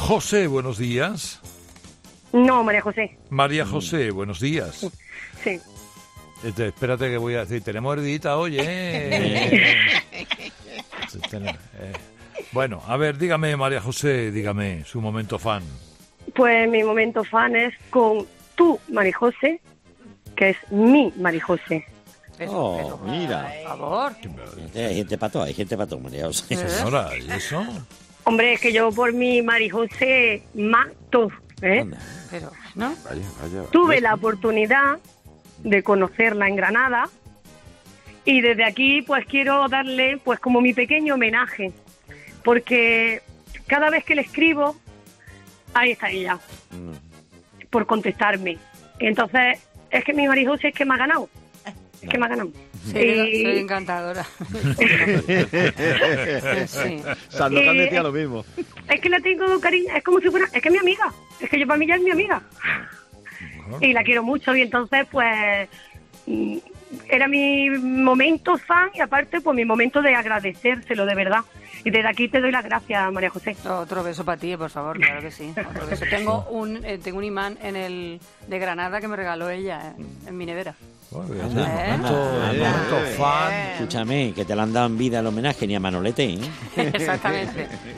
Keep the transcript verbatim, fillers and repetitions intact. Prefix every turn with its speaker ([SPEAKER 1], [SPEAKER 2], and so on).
[SPEAKER 1] José, buenos días.
[SPEAKER 2] No, María José.
[SPEAKER 1] María José, buenos días.
[SPEAKER 2] Sí.
[SPEAKER 1] Este, espérate que voy a decir, tenemos heredita hoy, ¿eh? eh. Bueno, a ver, dígame, María José, dígame, su momento fan.
[SPEAKER 2] Pues mi momento fan es con tu María José, que es mi María José.
[SPEAKER 3] Oh, pero, mira.
[SPEAKER 4] Por favor.
[SPEAKER 3] Hay gente para todo, hay gente para todo, María José.
[SPEAKER 1] Señora, ¿y eso?
[SPEAKER 2] Hombre, es que yo por mi María José mato, ¿eh?
[SPEAKER 4] Pero, ¿no?
[SPEAKER 5] Vaya, vaya.
[SPEAKER 2] Tuve la oportunidad de conocerla en Granada y desde aquí pues quiero darle pues como mi pequeño homenaje, porque cada vez que le escribo, ahí está ella, mm. por contestarme. Entonces, es que mi María José es que me ha ganado, es que me ha ganado.
[SPEAKER 4] Sí,
[SPEAKER 2] y...
[SPEAKER 4] soy encantadora.
[SPEAKER 3] Sí. Sandokan decía lo mismo.
[SPEAKER 2] Es que la tengo cariño, es como si fuera, es que es mi amiga, es que yo para mí ya es mi amiga. Uh-huh. Y la quiero mucho y entonces pues era mi momento fan y aparte pues mi momento de agradecérselo de verdad. Y desde aquí te doy las gracias, María José.
[SPEAKER 4] Otro beso para ti, por favor, claro que sí. Otro beso. Tengo un eh, tengo un imán en el de Granada que me regaló ella en, en mi nevera.
[SPEAKER 1] Bueno, ¿Eh? momento,
[SPEAKER 3] ¿Eh?
[SPEAKER 1] momento fan.
[SPEAKER 3] Escúchame, que te le han dado en vida el homenaje ni a Manolete, ¿eh?
[SPEAKER 4] Exactamente.